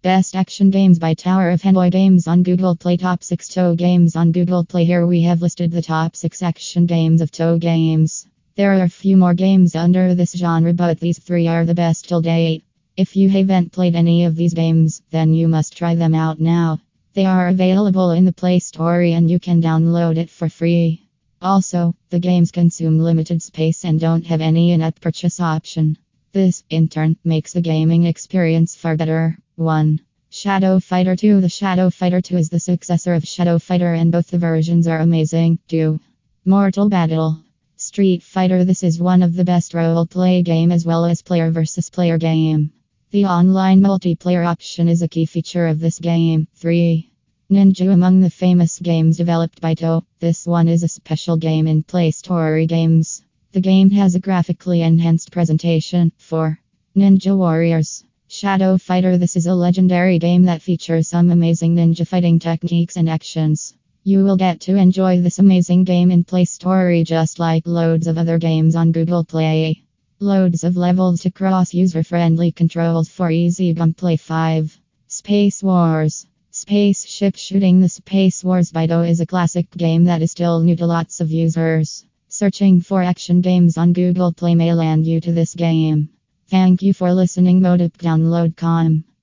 Best action games by Tower of Hanoi Games on Google Play. Top 6 Toe games on Google Play. Here we have listed the top 6 action games of Toe games. There are a few more games under this genre, but these 3 are the best till date. If you haven't played any of these games, then you must try them out now. They are available in the Play Store and you can download it for free. Also, the games consume limited space and don't have any in-app purchase option. This, in turn, makes the gaming experience far better. 1. Shadow Fighter 2. The Shadow Fighter 2 is the successor of Shadow Fighter and both the versions are amazing. 2. Mortal Battle Street Fighter. This is one of the best role-play game as well as player versus player game. The online multiplayer option is a key feature of this game. 3. Ninja. Among the famous games developed by Toe, this one is a special game in Play Store games. The game has a graphically enhanced presentation. 4. Ninja Warriors Shadow Fighter. This is a legendary game that features some amazing ninja fighting techniques and actions. You will get to enjoy this amazing game in Play Store just like loads of other games on Google Play. Loads of levels to cross user-friendly controls for easy gunplay. 5. Space Wars Spaceship Shooting. The Space Wars by Toe is a classic game that is still new to lots of users. Searching for action games on Google Play may land you to this game. Thank you for listening. Modip Download.com